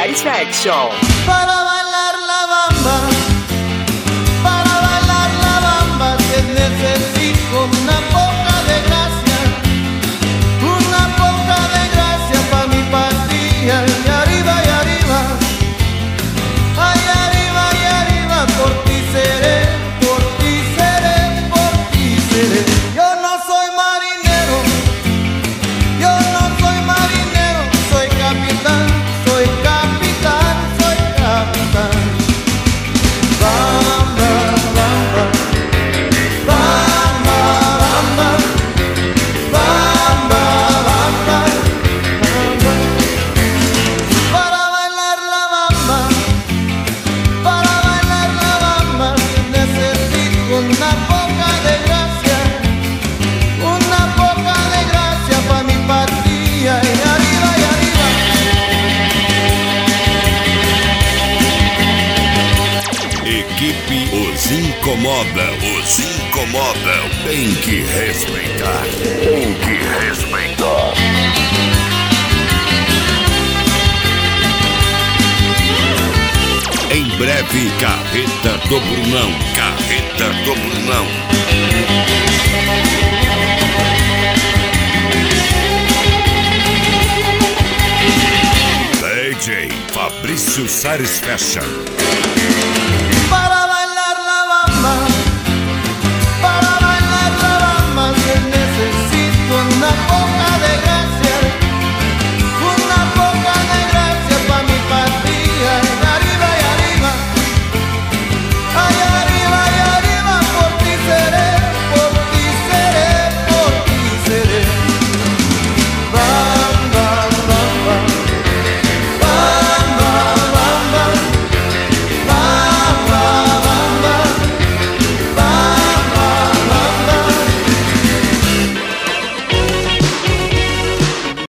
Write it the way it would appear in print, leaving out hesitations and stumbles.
Satisfaction. Para bailar la bamba, que necesito una poca de gracia pa' mi patria. Y arriba, ay arriba, por ti seré. Yo no soy marinero, soy capitán. Bamba, bamba, bamba, bamba, bamba, bamba, bamba. Para bailar la bamba, necesito una poca de gracia pa' mi patria. Y arriba, Equipe Os Incomoda, tem que respeitar. Em breve, Carreta do Brunão. DJ Fabrício Satisfaction. Para bailar la bamba, que necesito una poca de gracia